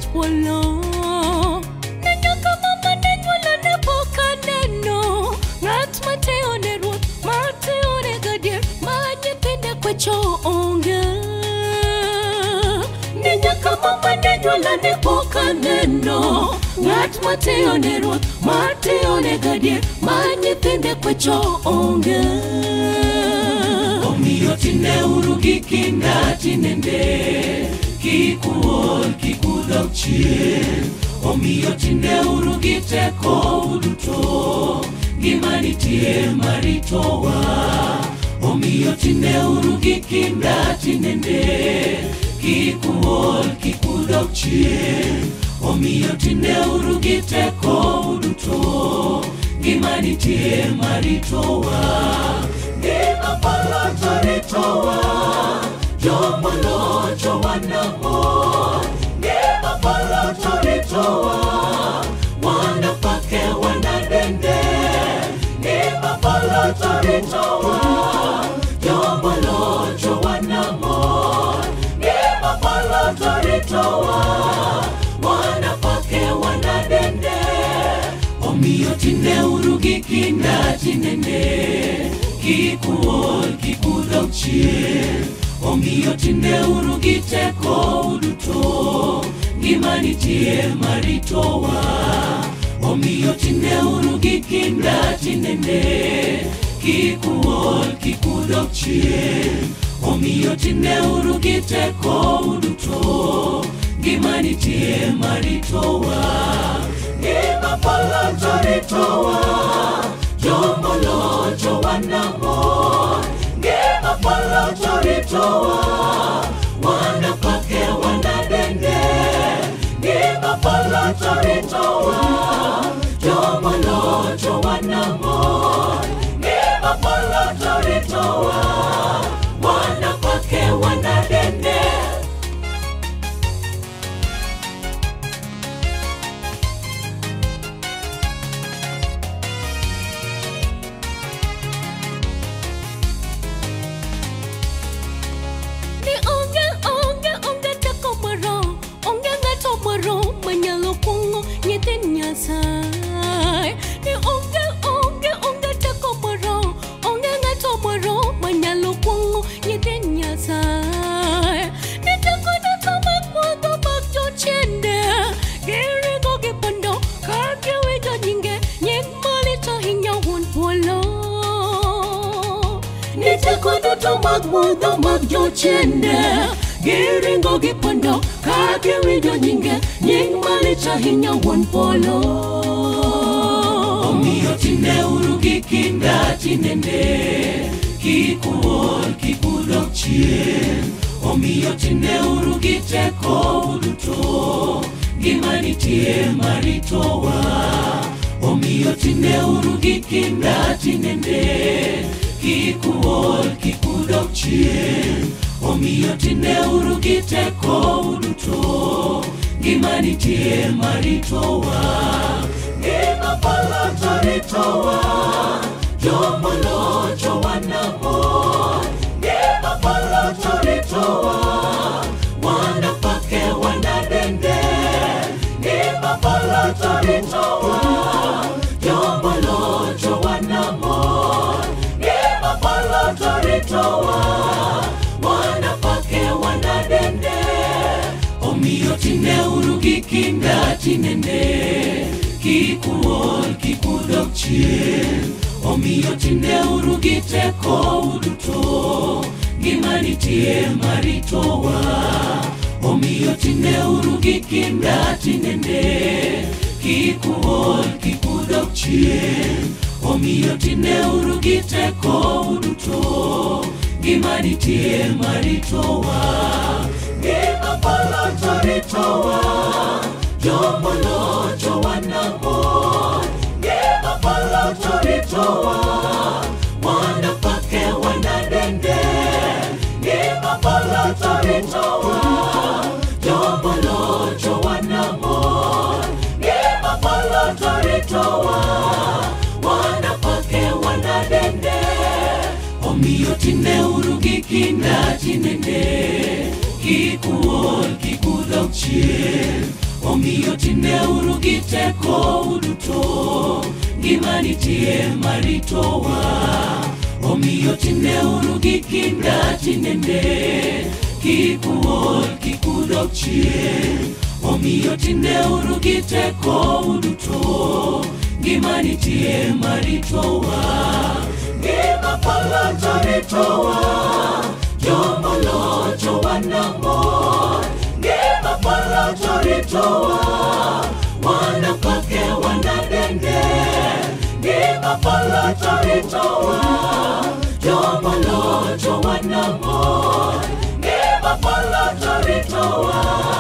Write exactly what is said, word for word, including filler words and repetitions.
polo. Nenyo kama manenyo la nepoka neno. Ngat mateo ne ruot, mateo ne gadir, manye pende kwecho onge. Nenyo kama manenyo la nepoka neno. Ngat mateo ne ruot, mateo ne gadir, manye pende kwecho onge. Omiyo tine urugi kinda tinende, kikuol kikudok chien. Omiyo tine urugi teko uduto, gimani tie maritowa. Omiyo tine urugi kinda tinende, kikuol kikudok chien. Omiyo tine urugi teko uduto, gimani tie maritowa. Gima pala taritowa, jombo lojo wanamor. Gima pala taritowa, wana pake wana dende. Gima pala taritowa, jombo lojo wanamor. Gima pala taritowa, wana pake wana dende. Omiyo tine urugi kinda tinende, kikuol kikudok chien. Omiyo tine urugi teko uduto, gimani tie maritowa. Omiyo tine urugi kinda tinende, kikuol kikudok chien. Omiyo tine urugi teko uduto, gimani tie maritowa. Gima pala taritowa, jombo lojo wanamor. Gima pala taritowa, wana pake wana dende. Gima pala taritowa, jombo lojo wanamor. Gima pala taritowa, wana pake wana dende. Sai ni onge onge onge teko moro onge ngato moro manyalo kwongo nyithinya sai ni teko na tama modo bakjo chende gere go ge pondo ka ge we go nyinge nyek mali to hinya won polo ni teko na tama modo bakjo chende gere go ge pondo ka ge we go nyinge nyek mali to hinya won polo. Omiyo tine urugi kinda tinende, kikuol kikudok chien. Omiyo tine urugi teko uduto, gimani tie maritowa. Omiyo tine urugi kinda tinende, kikuol kikudok chien. Omiyo tine urugi teko uduto, gimani tie maritowa. Gima pala taritowa, jombo lojo wanamor. Gima pala taritowa, wana pake wana dende. Gima pala taritowa, jombo lojo wanamor. Gima pala taritowa, wana pake wana dende. Omiyo tine urugi kinda tinende, kikuol kikudok chien. Omiyo tine urugi teko uduto, gimani tie maritowa. Omiyo tine urugi kinda tinende, kikuol kikudok chien. Omiyo tine urugi teko uduto, gimani tie maritowa. Gima pala taritowa, jombo lojo wanamor. Gima pala taritowa, wana pake wana dende. Gima pala taritowa, jombo lojo wanamor. Gima pala taritowa, wana pake wana dende. Omiyo tine urugi kinda tinende, kikuol kikudok chien. Omiyo tinde urugite ko uduto Gimanitie maritowa Omiyo tinde urugikinda tinende Kikuol kikudok chien Omiyo tinde urugite ko uduto Gimanitie maritowa Gima pala taritowa Jombo locho wanamor Gima pala taritowa Wanapake wanadende Gima pala taritowa Jombo locho wanamor Gima pala taritowa